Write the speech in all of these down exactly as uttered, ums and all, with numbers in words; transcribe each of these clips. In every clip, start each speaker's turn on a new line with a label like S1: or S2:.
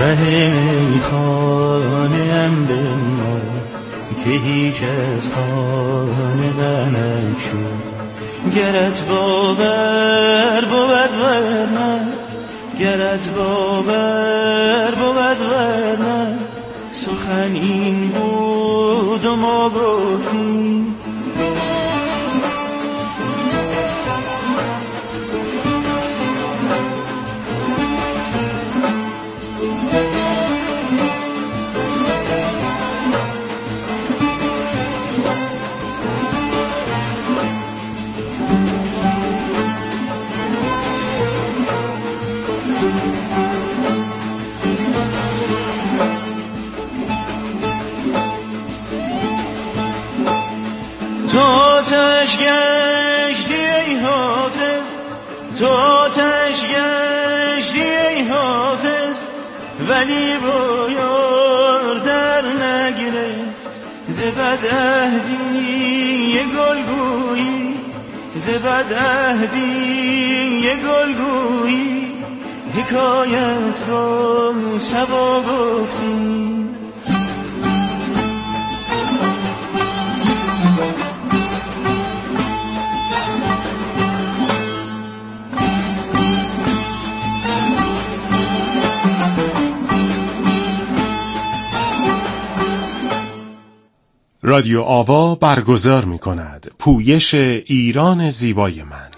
S1: ته میخانه‌ام بنما که هیچ از خانه بنشو گرت باور بود ورنه گرت باور بود ورنه سخن این بود و ما گفتیم تو تش گشتی ای حافظ تو تش گشتی ای حافظ ولی با یار در نگرفت ز بدعهدی یه گلگویی ز بدعهدی یه گلگویی حکایت با صبا گفتیم
S2: رادیو آوا برگزار می کند پویش ایران زیبای من.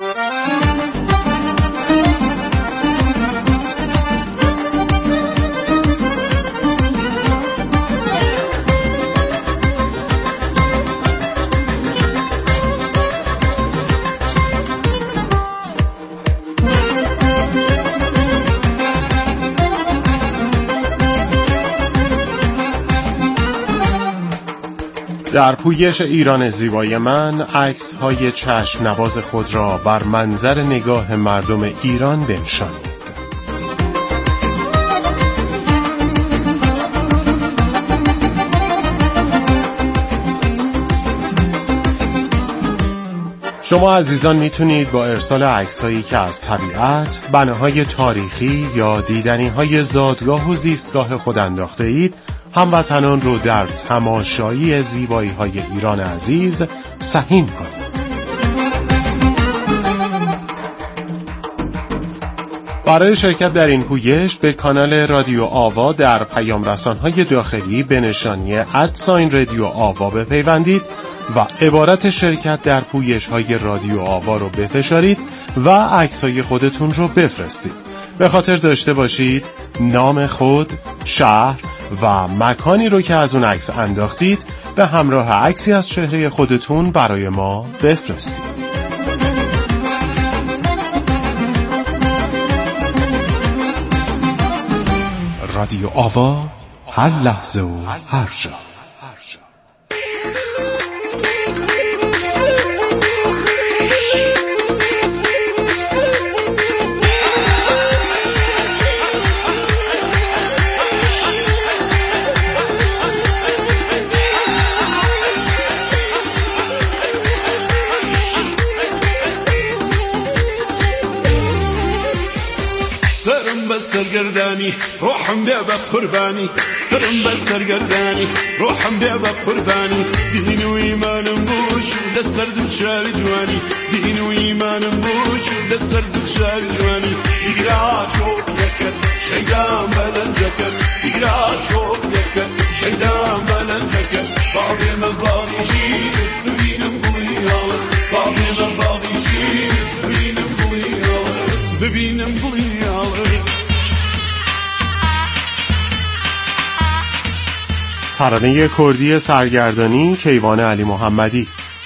S2: در پویش ایران زیبای من عکس های چشم نواز خود را بر منظر نگاه مردم ایران بنشانید. شما عزیزان میتونید با ارسال عکس هایی که از طبیعت، بناهای تاریخی یا دیدنی های زادگاه و زیستگاه خود انداخته اید هموطنان رو در تماشایی زیبایی های ایران عزیز سهیم کنید. برای شرکت در این پویش به کانال رادیو آوا در پیام رسان‌های داخلی به نشانی ادساین رادیو آوا بپیوندید و عبارت شرکت در پویش‌های رادیو آوا رو بفشارید و عکس‌های خودتون رو بفرستید. به خاطر داشته باشید نام خود، شهر و مکانی رو که از اون عکس انداختید به همراه عکسی از چهره خودتون برای ما بفرستید. رادیو آوا، هر لحظه و هر جا.
S3: سرگردانی روحم بیا به قربانی سرم به سرگردانی روحم بیا به قربانی دین و ایمانم بوش دستر دو چال جوانی دین و ایمانم بوش دستر دو چال جوانی دیگرا شوق یکر شیدان بلند جکر دیگرا شوق یکر شیدان بلند جکر بابی من بابی شید ببینم گویال بابی من بابی شید ببینم گویال ببینم گویال.
S2: ترانه کردی سرگردانی کیوان علی محمدی.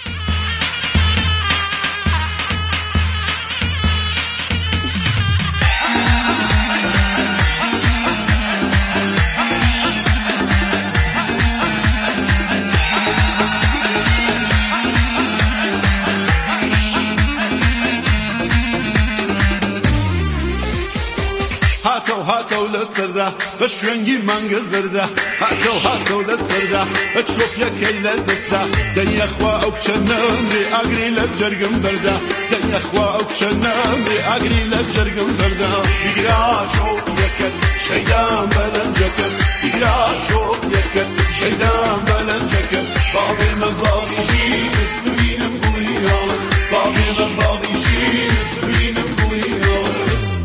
S3: لسرده بشونگی منگ زرده هاتو هاتو لسرده بتشوف يا كيل الدسته دنيا اخوا او بشنمري اقري لجرقم برده دنيا نخوا وبشنام بأقري لبجرق وفردام يقرا شوق يكل شيدان بلنجكل يقرا شوق يكل شيدان بلنجكل باقي من باقي شيء تبين بقويان باقي من باقي شيء تبين بقويان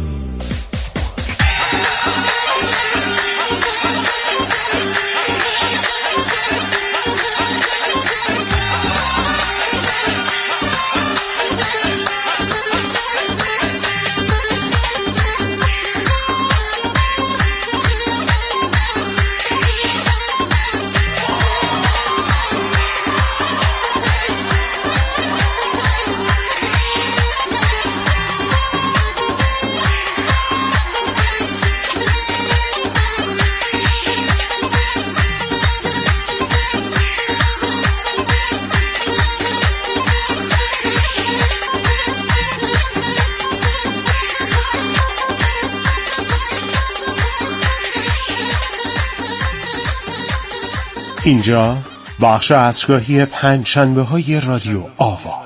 S2: اینجا بخش عصرگاهی پنج شنبه های رادیو آوا.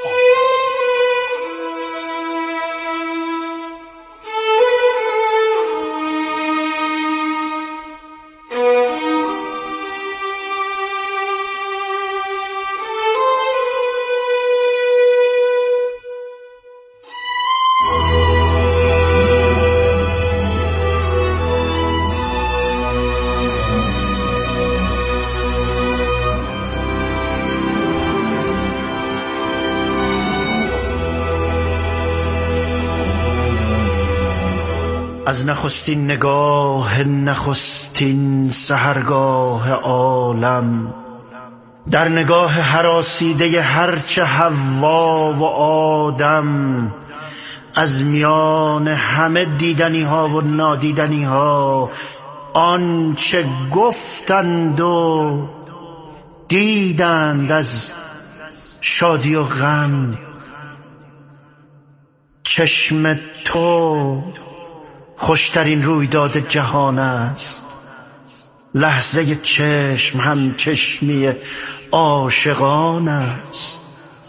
S1: از نخستین نگاه نخستین سحرگاه عالم، در نگاه هراسیده هرچه حوا و آدم، از میان همه دیدنی ها و نادیدنی ها آنچه گفتند و دیدند از شادی و غم، چشم تو خوشترین رویداد جهان است. لحظه چشم هم چشمی عاشقان است.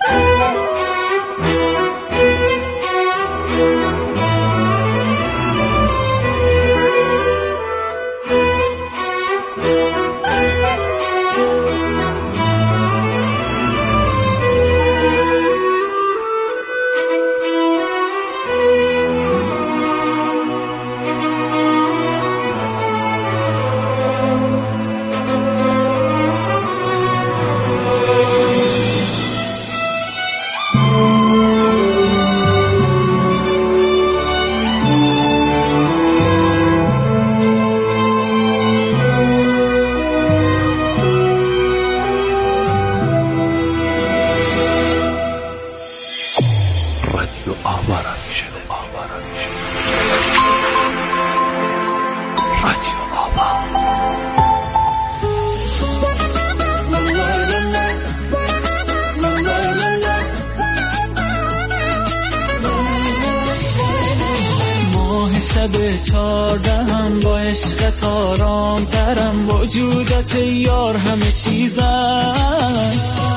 S4: شب چهاردهم با عشقت آرام ترم، وجودت یار همه چیزم.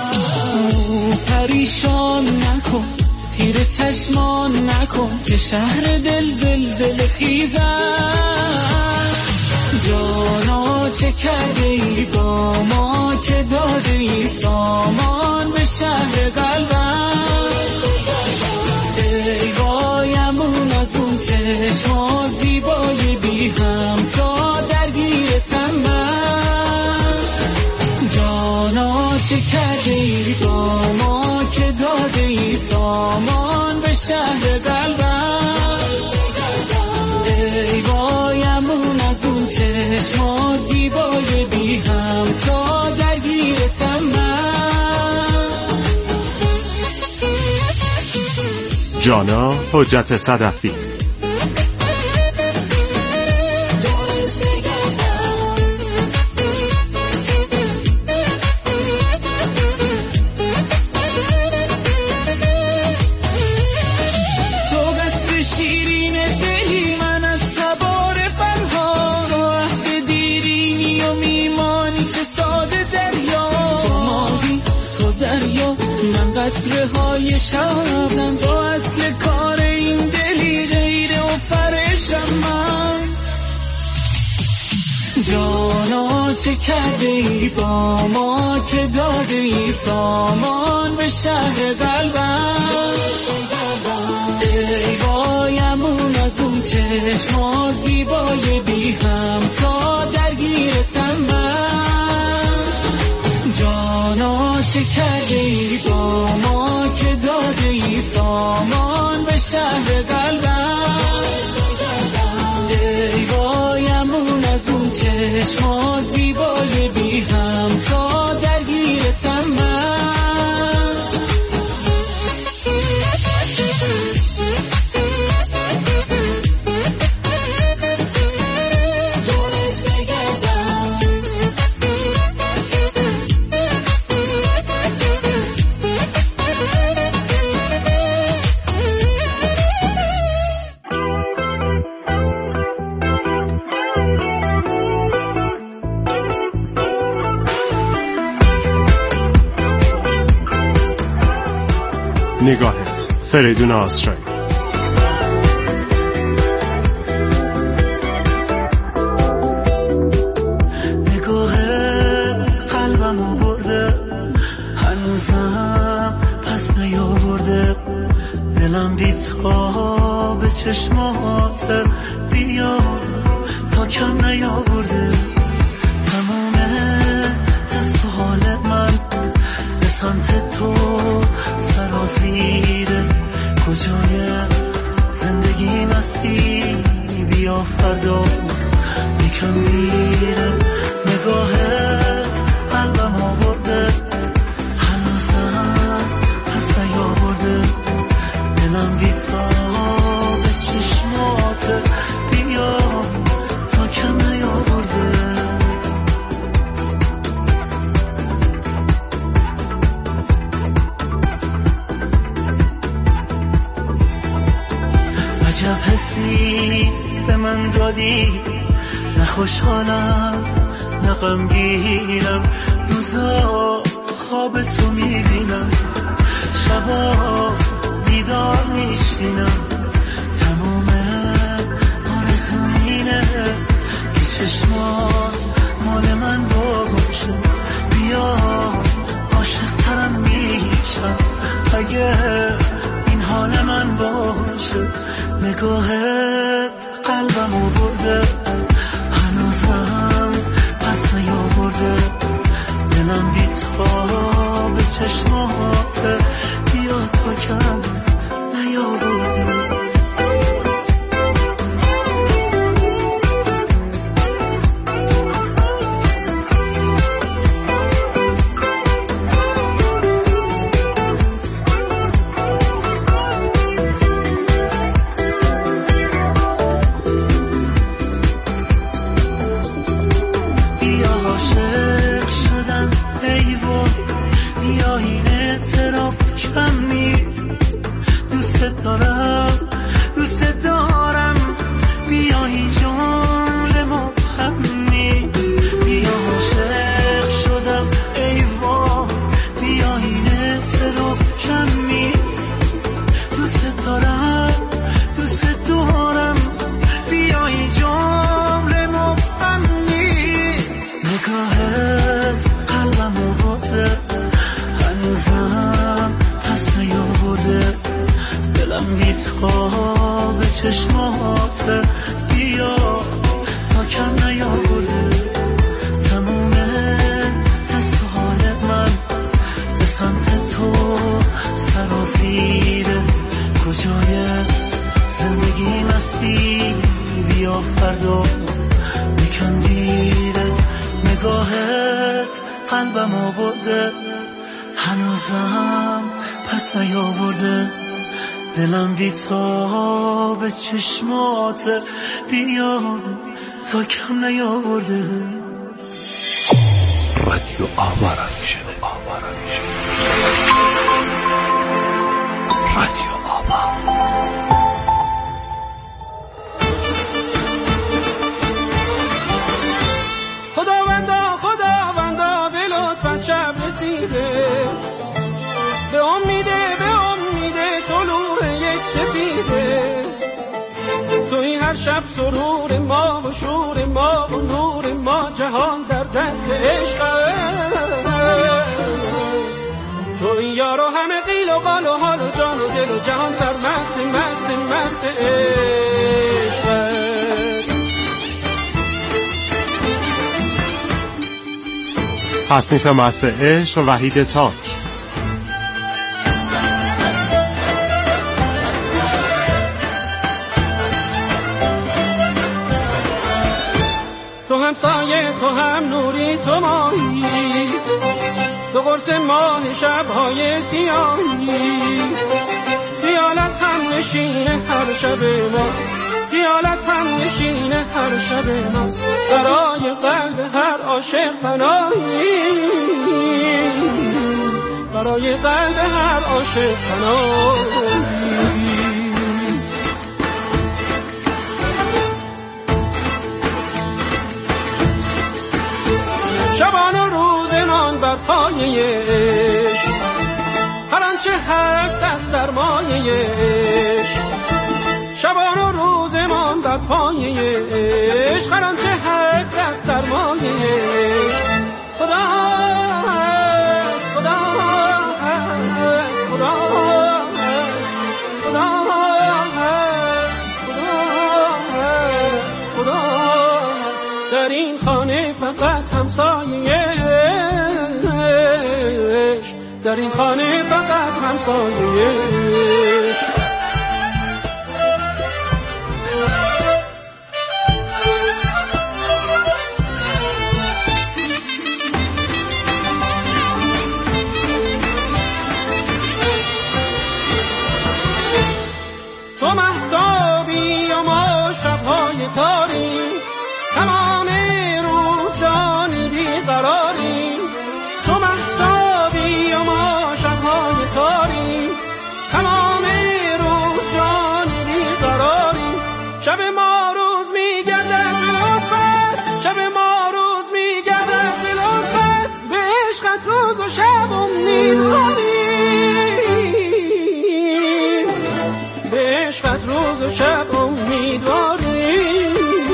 S4: پریشان نکن تیر چشمان نکن که شهر دل زلزله خیزم. جانا چه کرده ای با ما که داده ای سامان به شهر قلبم. ای وایمون از اون چشما زیبای بی هم تا درگیرتم من. جانا چه کرده ای با ما که داده ای سامان به شهر قلبم. ای وایمون از اون چشما زیبای بی هم تا درگیرتم من.
S2: جانا حجت صدفی.
S4: قطره های شبنم تو اصل کار این دلی غیره و پرشم من. جانا چه کرده ای با ما که داده ای سامان به شهر قلبم. ای وایمون از اون چشما زیبای بی هم تا درگیرتم من. جانا چه کرده ای با ما که داده ای سامان به شهر قلبم. ای وایمون از اون چشما زیبای بی هم تا درگیرتم من.
S2: نگاهت، فریدون آسرایی.
S5: نگاهت قلبمو برده هنوزم پس نیاورده. دلم بی تا به چشمات بیا تا کم نیاورده. تمام دست و حال من به سمت تو سرازیره. کجای زندگی مستی بیا فردا یکم میره. نگاهت قلبم آورده هنوزم پس نیاورده. دلم بی تا به چشمات بیا تا کم نیاورده. عجب حسی به من دادی، نه خوشحالم نه غمگینم. روزا خواب تو میبینم، شبا بیدار میشینم. تمام آرزوم اینه که چشمات مال من باشه. بیا عاشق ترم میشم اگه این حال من باشه. نگاهت قلبمو برده هنوزم پس نیاورده. دلم بی تا به چشمات بیا تا کم نیاورده. چشمات بیا تا کم نیاورده. تموم دست و حال من به سمت تو سرازیره. کجای زندگی مستی بیا فردا یکم دیره. نگاهت قلبم آورده هنوزم پس نیاورده. دلم بی تا به چشمات بیا تا کم نیاورده.
S6: رادیو آوا را میشنه آوا میشنه رادیو آوا.
S7: خداوندا خداوندا به لطفت شب رسیده، به امید میره، توی هر شب سرور ما و شور ما و نور ما، جهان در دست عشق، توی یارو همه قیل و قال و حال و جان و دل و جهان سرمست مست مست عشق.
S2: تصنیف مست عشق وحید تاج.
S7: تو هم سایه، تو هم نوری، تو ماهی، تو قرص ماه شبهای سیاهی، خیالت هم نشین هر شب ماست، خیالت هم نشین هر شب ماست، برای قلب هر عاشق پناهی، برای قلب هر عاشق پناهی. شبان و روزمان بر پایه عشق، هر آنچه هست از سرمایه عشق، شبان و روزمان بر پایه عشق، هر آنچه هست از سرمایه عشق. خدا هست، خدا هست، خدا هست، خدا هست، خدا هست، خدا هست در این خانه فقط همسایه عشق، در این خانه فقط همسایه عشق. تو مهتابی و ما شبهای تاریم، تمام روز جانی بیقراریم، تو مهتابی و ما شبهای تاریم، تمام روز جانی بیقراریم، شب ما روز میگردد به لطفت، شب ما روز میگردد به لطفت، به عشقت روز و شب امیدواریم، به عشقت روز و شب امیدواریم،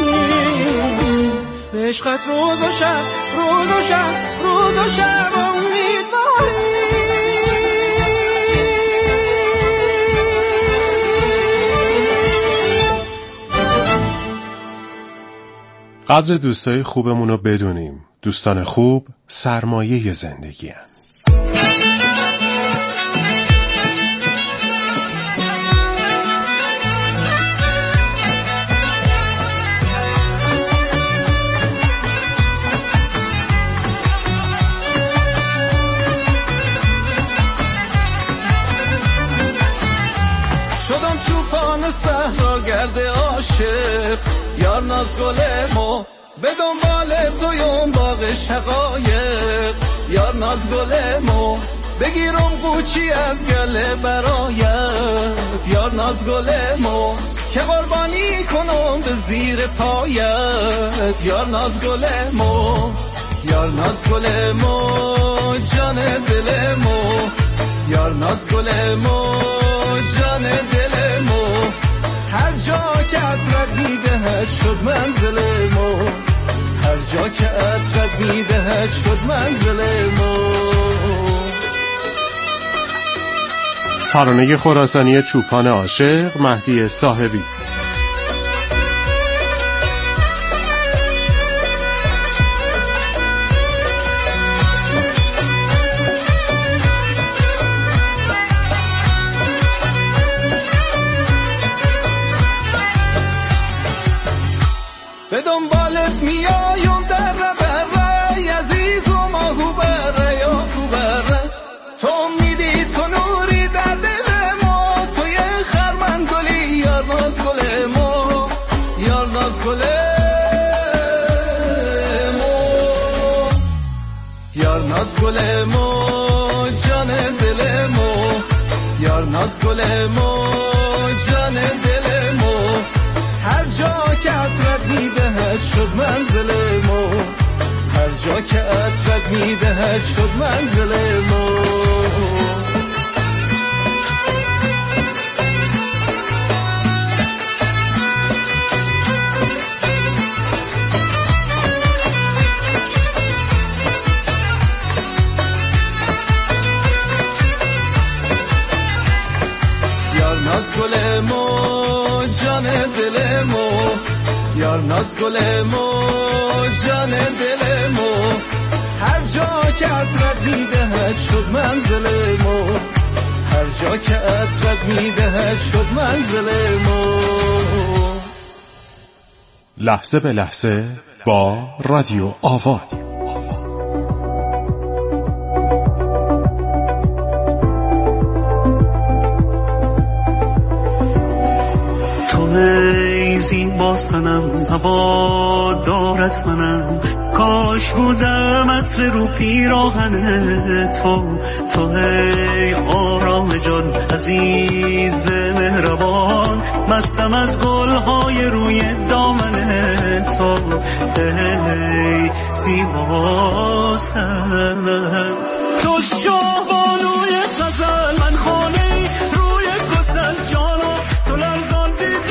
S7: به عشقت روز و شب، روز و شب، روز و شب امیدواریم.
S2: قدر دوستای خوبمون رو بدونیم. دوستان خوب سرمایه زندگی هست.
S8: شدم چوپان صحرا گرد عاشق، یار ناز گلمو به دنبال تویم باغ شقایق، یار ناز گلمو بگیرم قوچی از گله برایت، یار ناز گلمو که قربانی کنم به زیر پایت، یار ناز گلمو، یار ناز گلمو جان دلمو، یار ناز گلمو جان دلمو، هر جا که عطرت میدهد شد منزلمو، هر جا که عطرت میدهد شد منزلمو.
S2: ترانه خراسانی چوپان عاشق مهدی صاحبی.
S8: به دنبالت میایم در بره عزیز و ماهو بره یا کو بره، تو امیدی تو نوری در دل ما، توی خرمن گلی یار ناز گل ما، یار ناز گل ما، یار ناز گل ما جان دل ما، یار ناز گل ما جان دل ما، هر جا که عطرت میدهد شد منزل ما، هر جا که عطرت میدهد شد منزل ما. جان دل مو یار ناز گل مو جان دل مو هر جا که عطرت میدهد شد منزل مو هر جا که عطرت میدهد شد منزل مو
S2: لحظه به لحظه با رادیو آوا.
S5: ای زیبا سنم هوا دارت منم کاش بودم عطر رو پیراهن تو تو ای آرام جان عزیز مهربان مستم از گلهای روی دامن تو ای زیبا سنم تو شاه بانوی غزل من خانه روی گسل جانا تو لرزان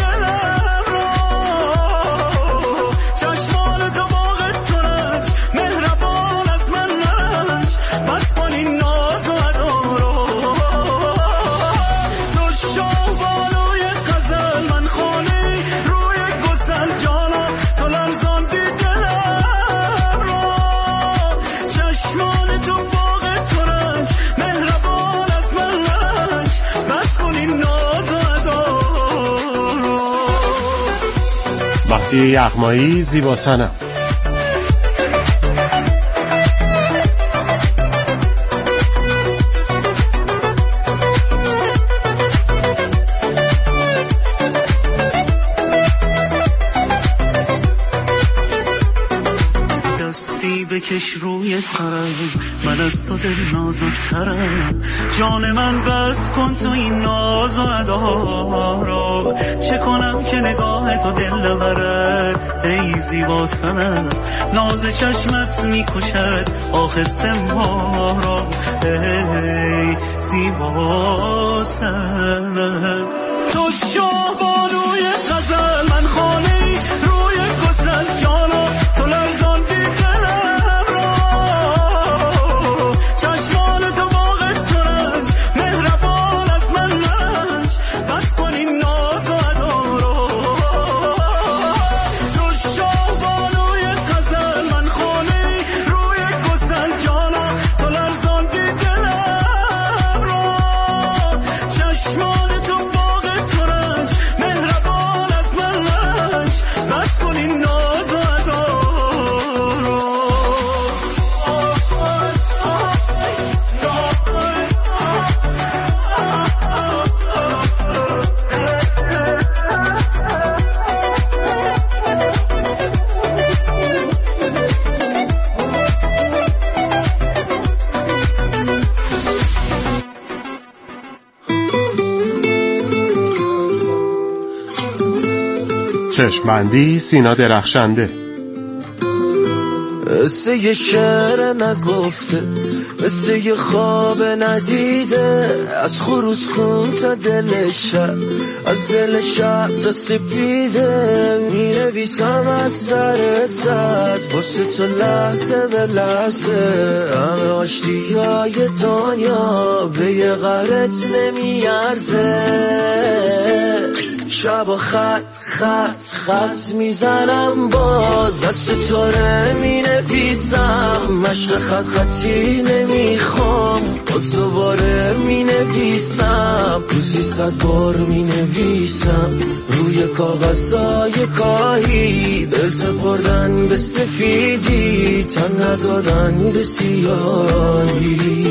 S2: مهدی یغمایی زیبا سنم.
S5: بکش روی سرم من از تو دل نازکترم جان من بس کن تو این ناز و ادا را چه کنم که نگاه تو دل نبرد ای زیبا سنم ناز چشمت میکشد آخسته ما را ای زیبا سنم تو شاه بانوی غزل من خانه روی گسل جانا تو لرزان
S2: چشمبندی سینا درخشنده.
S9: مثل یه شعر نگفته مثل یه خواب ندیده از خروس خون تا دل شب از دل شب تا سپیده می نویسم از سر صد واسه تو لحظه به لحظه همه آشتی های دنیا به یه غرت نمی ارزه شب و خط خط خط میزنم باز دست تو رو می نویسم مشق خط خطی نمیخوام باز دوباره می نویسم روزی صد بار می نویسم روی کاغذهای کاهی دل سپردن به سفیدی تن ندادن به سیاهی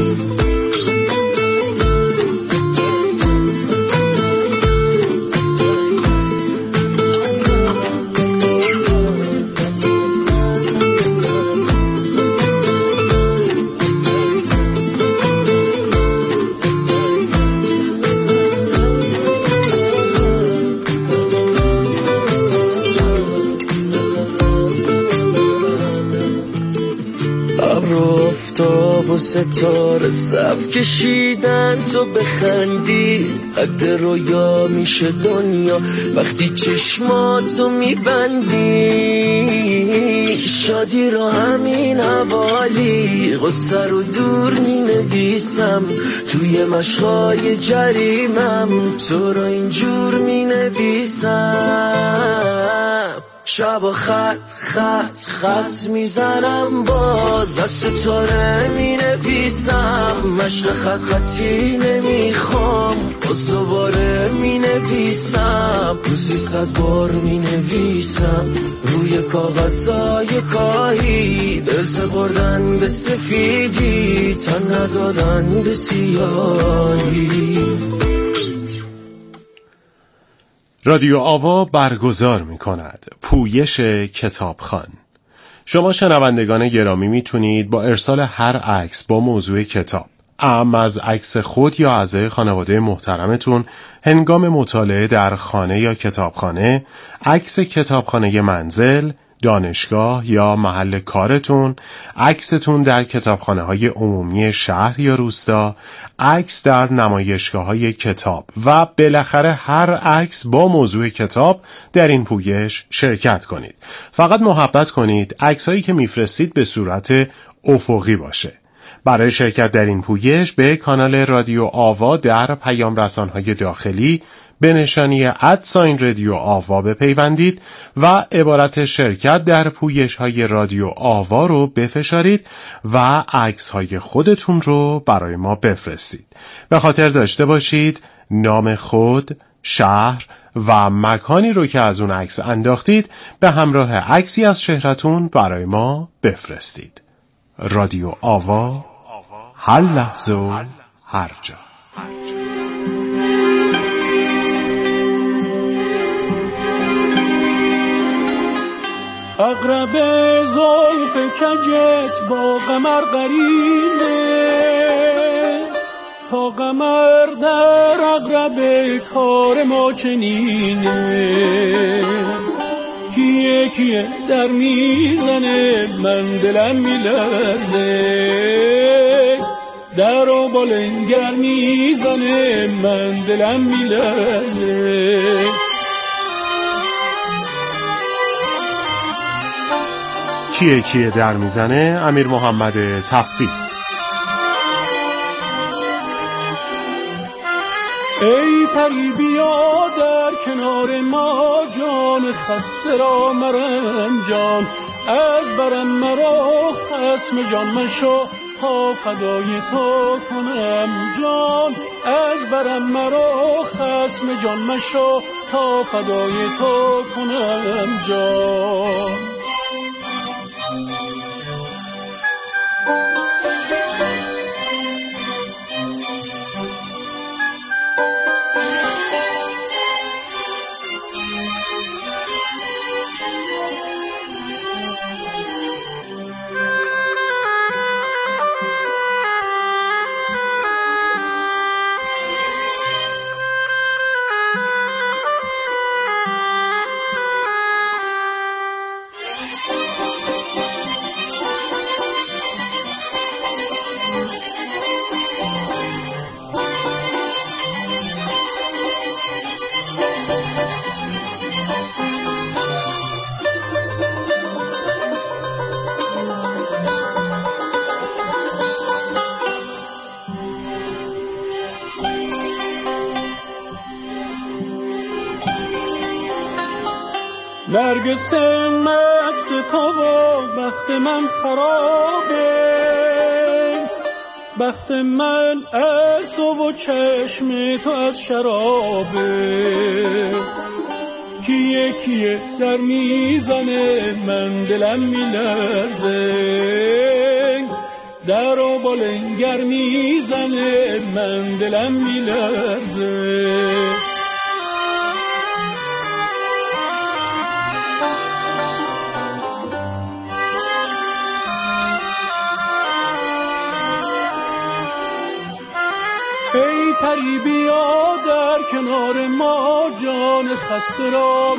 S9: و ستاره صف کشیدن تو بخندی، قد رویا میشه دنیا وقتی چشماتو میبندی. شادی رو همین حوالی غصه رو دور مینویسم، توی مشقای جریمم تو رو اینجور مینویسم. شب و خط خط خط میزنم باز دست تو رو مینویسم، مشق خط خطی نمیخوام باز دوباره مینویسم، روزی صد بار مینویسم روی کاغذای کاهی، دل سپردن به سفیدی تن ندادن به سیاهی.
S2: رادیو آوا برگزار می کند پویش کتابخوان. شما شنوندگان گرامی میتونید با ارسال هر عکس با موضوع کتاب، اما از عکس خود یا اعضای خانواده محترمتون هنگام مطالعه در خانه یا کتابخانه، عکس کتابخانه منزل، دانشگاه یا محل کارتون، عکستون در کتابخانه های عمومی شهر یا روستا، عکس در نمایشگاه های کتاب و بالاخره هر عکس با موضوع کتاب در این پویش شرکت کنید. فقط محبت کنید عکس هایی که میفرستید به صورت افقی باشه. برای شرکت در این پویش به کانال رادیو آوا در پیام رسانهای داخلی به نشانی ادساین رادیو آوا بپیوندید و عبارت شرکت در پویش های رادیو آوا رو بفشارید و عکس های خودتون رو برای ما بفرستید. به خاطر داشته باشید نام خود، شهر و مکانی رو که از اون عکس انداختید به همراه عکسی از شهرتون برای ما بفرستید. رادیو آوا، هر لحظه و هر جا.
S7: اقرب زلف کجت با قمر قرینه، تا قمر در اقرب کار ما چنینه. کیه کیه در میزنه من دلم میلرزه، در و بالنگر میزنه من دلم میلرزه.
S2: کیه کیه در میزنه امیر محمد تفتی.
S7: ای پری بیا در کنار ما جان خسته را مرم جان، از برم مرا خصم جان مشو تا فدای تو کنم جان، از برم مرا خصم جان مشو تا فدای تو کنم جان. نرگس مست تو و بخت من خرابه، بخت من از تو و چشم تو از شرابه. کیه کیه در میزنه من دلم میلرزه، در و بالنگر میزنه من دلم میلرزه. ای پری بیا در کنار ما جان خسته را